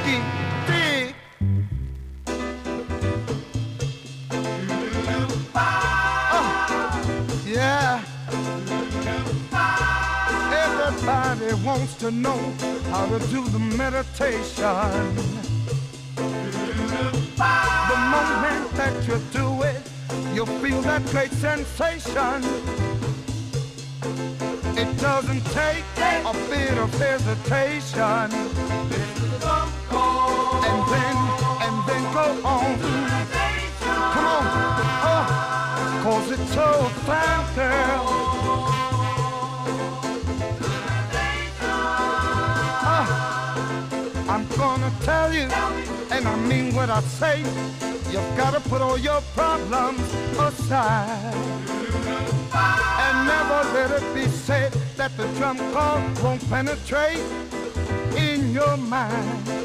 dig. Yeah. Everybody wants to know how to do the meditation. The moment that you do it, you'll feel that great sensation. It doesn't take a bit of hesitation. And then go on. Come on. 'Cause it's so fine, girl. I'm gonna tell you, and I mean what I say. You've gotta put all your problems aside. And never let it be said that the drum call won't penetrate in your mind.